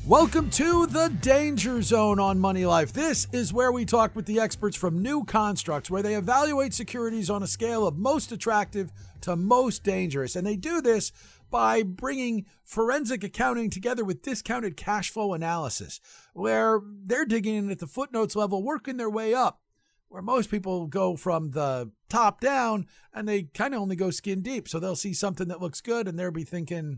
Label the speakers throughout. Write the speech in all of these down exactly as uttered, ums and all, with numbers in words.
Speaker 1: Welcome to the Danger Zone on Money Life. This is where we talk with the experts from New Constructs, where they evaluate securities on a scale of most attractive to most dangerous. And they do this by bringing forensic accounting together with discounted cash flow analysis, where they're digging in at the footnotes level, working their way up, where most people go from the top down and they kind of only go skin deep. So they'll see something that looks good and they'll be thinking,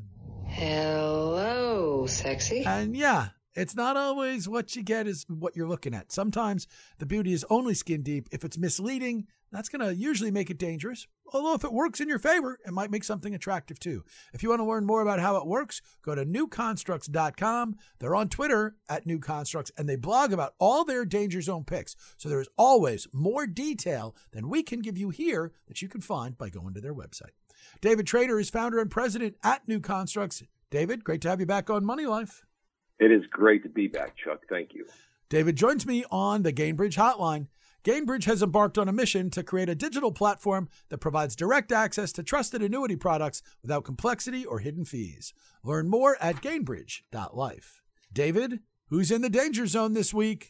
Speaker 2: hello, sexy.
Speaker 1: And yeah, it's not always what you get is what you're looking at. Sometimes the beauty is only skin deep. If it's misleading, that's going to usually make it dangerous. Although if it works in your favor, it might make something attractive too. If you want to learn more about how it works, go to new constructs dot com. They're on Twitter at New Constructs, and they blog about all their Danger Zone picks. So there's always more detail than we can give you here that you can find by going to their website. David Trader is founder and president at New Constructs. David, great to have you back on Money Life.
Speaker 3: It is great to be back, Chuck. Thank you.
Speaker 1: David joins me on the Gainbridge hotline. Gainbridge has embarked on a mission to create a digital platform that provides direct access to trusted annuity products without complexity or hidden fees. Learn more at gainbridge dot life. David, who's in the danger zone this week?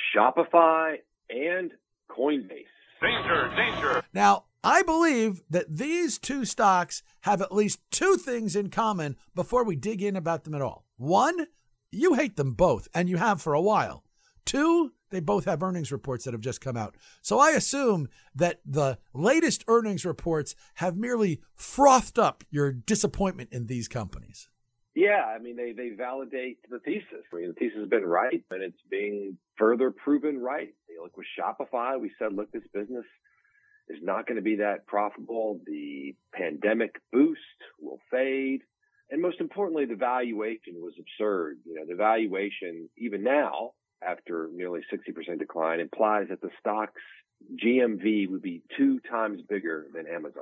Speaker 3: Shopify and Coinbase.
Speaker 4: Danger, danger.
Speaker 1: Now, I believe that these two stocks have at least two things in common before we dig in about them at all. One, you hate them both, and you have for a while. Two, they both have earnings reports that have just come out. So I assume that the latest earnings reports have merely frothed up your disappointment in these companies.
Speaker 3: Yeah, I mean, they, they validate the thesis. I mean, the thesis has been right, and it's being further proven right. You know, like with Shopify, we said, look, this business is not going to be that profitable. The pandemic boost will fade. And most importantly, the valuation was absurd. You know, the valuation, even now, after nearly sixty percent decline, implies that the stock's G M V would be two times bigger than Amazon's.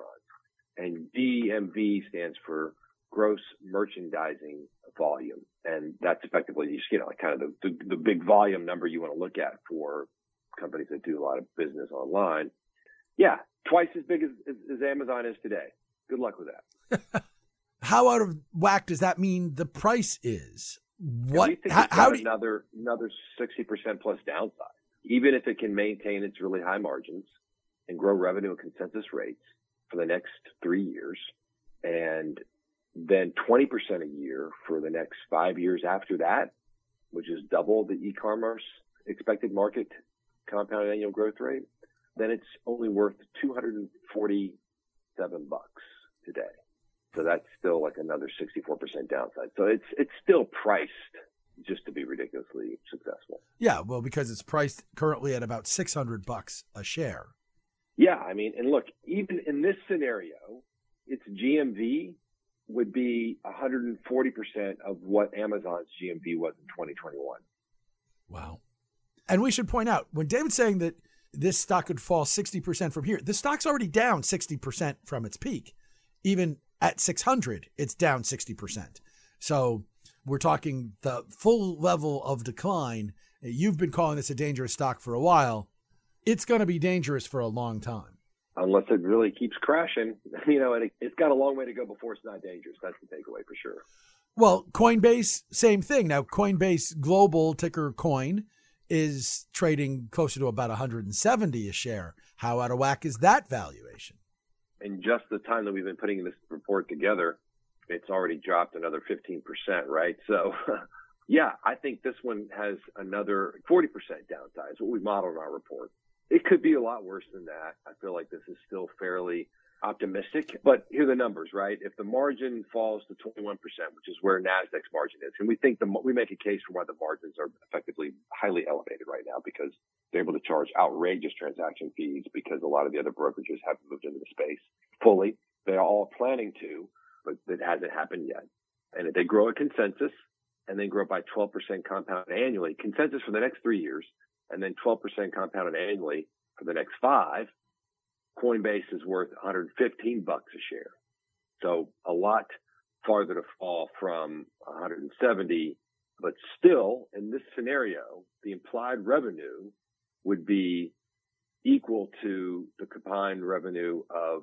Speaker 3: And G M V stands for gross merchandising volume. And that's effectively, you know, kind of the, the, the big volume number you want to look at for companies that do a lot of business online. Yeah, twice as big as, as, as Amazon is today. Good luck with that.
Speaker 1: How out of whack does that mean the price is? What?
Speaker 3: Yeah, we think
Speaker 1: how,
Speaker 3: it's
Speaker 1: how
Speaker 3: got
Speaker 1: do you,
Speaker 3: another another sixty percent plus downside. Even if it can maintain its really high margins and grow revenue at consensus rates for the next three years, and then twenty percent a year for the next five years after that, which is double the e-commerce expected market compound annual growth rate, then it's only worth two hundred forty-seven bucks today. So that's still like another sixty-four percent downside. So it's it's still priced just to be ridiculously successful.
Speaker 1: Yeah, well, because it's priced currently at about six hundred bucks a share.
Speaker 3: Yeah, I mean, and look, even in this scenario, its G M V would be one hundred forty percent of what Amazon's G M V was in twenty twenty-one.
Speaker 1: Wow. And we should point out, when David's saying that this stock could fall sixty percent from here, the stock's already down sixty percent from its peak. Even at six hundred, it's down sixty percent. So we're talking the full level of decline. You've been calling this a dangerous stock for a while. It's going to be dangerous for a long time.
Speaker 3: Unless it really keeps crashing. You know, it, it's got a long way to go before it's not dangerous. That's the takeaway for sure.
Speaker 1: Well, Coinbase, same thing. Now, Coinbase Global, ticker Coin, is trading closer to about one hundred seventy a share. How out of whack is that valuation?
Speaker 3: In just the time that we've been putting this report together, it's already dropped another fifteen percent, right? So, yeah, I think this one has another forty percent downside. It's what we modeled in our report. It could be a lot worse than that. I feel like this is still fairly optimistic, but here are the numbers, right? If the margin falls to twenty-one percent, which is where NASDAQ's margin is, and we think the, we make a case for why the margins are effectively highly elevated right now because they're able to charge outrageous transaction fees because a lot of the other brokerages haven't moved into the space fully. They're all planning to, but it hasn't happened yet. And if they grow a consensus and then grow by twelve percent compound annually, consensus for the next three years, and then twelve percent compounded annually for the next five, Coinbase is worth one hundred fifteen bucks a share. So a lot farther to fall from one hundred seventy, but still in this scenario, the implied revenue would be equal to the combined revenue of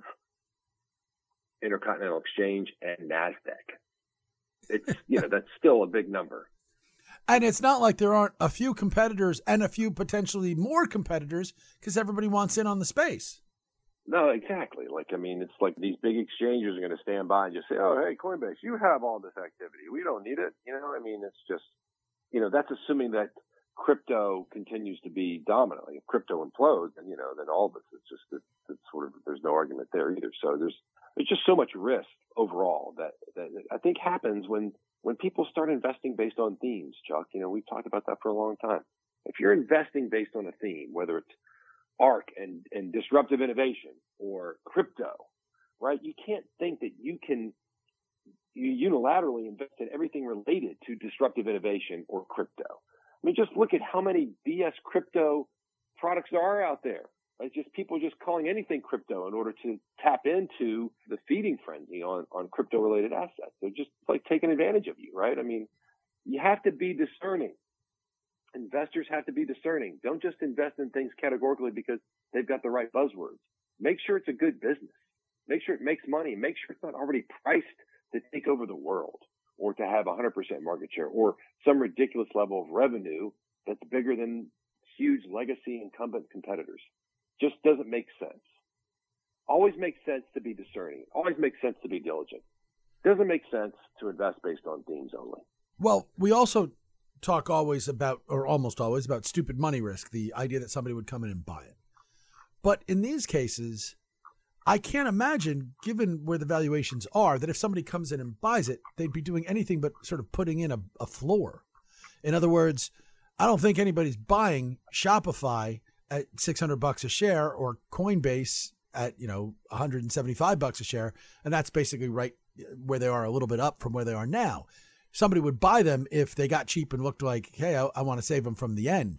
Speaker 3: Intercontinental Exchange and NASDAQ. It's, you know, that's still a big number.
Speaker 1: And it's not like there aren't a few competitors and a few potentially more competitors because everybody wants in on the space.
Speaker 3: No, exactly. Like, I mean, it's like these big exchanges are going to stand by and just say, oh, hey, Coinbase, you have all this activity. We don't need it. You know, I mean, it's just, you know, that's assuming that crypto continues to be dominant. Like if crypto implodes, and, you know, then all of this, it's just, it's, it's sort of, there's no argument there either. So there's, there's just so much risk overall that, that I think happens when, when people start investing based on themes, Chuck. You know, we've talked about that for a long time. If you're investing based on a theme, whether it's ARK and, and disruptive innovation or crypto, right? You can't think that you can you unilaterally invest in everything related to disruptive innovation or crypto. I mean, just look at how many B S crypto products there are out there. It's just people just calling anything crypto in order to tap into the feeding frenzy on, on crypto related assets. They're just like taking advantage of you, right? I mean, you have to be discerning. Investors have to be discerning. Don't just invest in things categorically because they've got the right buzzwords. Make sure it's a good business. Make sure it makes money. Make sure it's not already priced to take over the world or to have one hundred percent market share or some ridiculous level of revenue that's bigger than huge legacy incumbent competitors. Just doesn't make sense. Always makes sense to be discerning. Always makes sense to be diligent. Doesn't make sense to invest based on themes only.
Speaker 1: Well, we also talk always about, or almost always, about stupid money risk, the idea that somebody would come in and buy it. But in these cases, I can't imagine, given where the valuations are, that if somebody comes in and buys it, they'd be doing anything but sort of putting in a, a floor. In other words, I don't think anybody's buying Shopify at six hundred bucks a share or Coinbase at, you know, one hundred seventy-five bucks a share. And that's basically right where they are, a little bit up from where they are now. Somebody would buy them if they got cheap and looked like, hey, I, I want to save them from the end.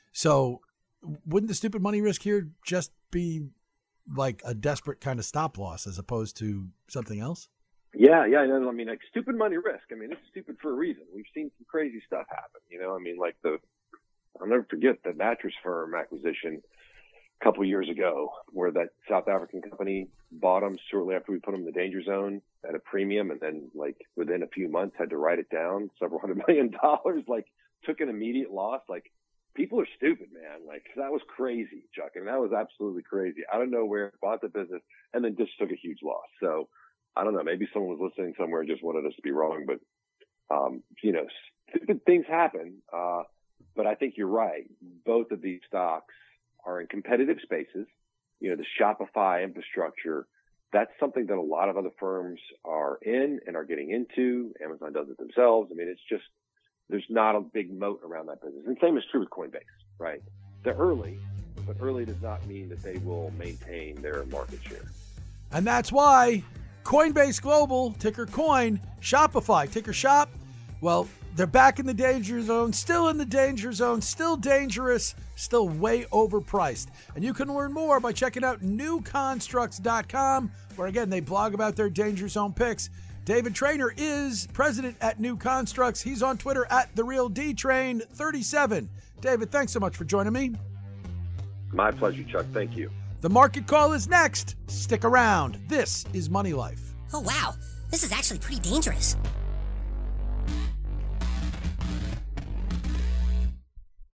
Speaker 1: So wouldn't the stupid money risk here just be like a desperate kind of stop loss as opposed to something else?
Speaker 3: Yeah, yeah. I mean, like stupid money risk. I mean, it's stupid for a reason. We've seen some crazy stuff happen. You know, I mean, like the, I'll never forget the Mattress Firm acquisition a couple of years ago where that South African company bought them shortly after we put them in the danger zone at a premium. And then like within a few months had to write it down several hundred million dollars, like took an immediate loss. Like people are stupid, man. Like that was crazy, Chuck. And that was absolutely crazy. Out of nowhere, bought the business and then just took a huge loss. So I don't know, maybe someone was listening somewhere and just wanted us to be wrong, but, um, you know, stupid things happen. Uh, but I think you're right. Both of these stocks are in competitive spaces. You know, the Shopify infrastructure, that's something that a lot of other firms are in and are getting into. Amazon does it themselves. I mean, it's just, there's not a big moat around that business. And same is true with Coinbase, right? They're early, but early does not mean that they will maintain their market share.
Speaker 1: And that's why Coinbase Global, ticker coin, Shopify, ticker shop, well, they're back in the danger zone, still in the danger zone, still dangerous, still way overpriced. And you can learn more by checking out new constructs dot com, where again, they blog about their danger zone picks. David Trainer is president at New Constructs. He's on Twitter at the real D Train thirty-seven. David, thanks so much for joining me.
Speaker 3: My pleasure, Chuck. Thank you.
Speaker 1: The market call is next. Stick around. This is Money Life.
Speaker 4: Oh, wow. This is actually pretty dangerous.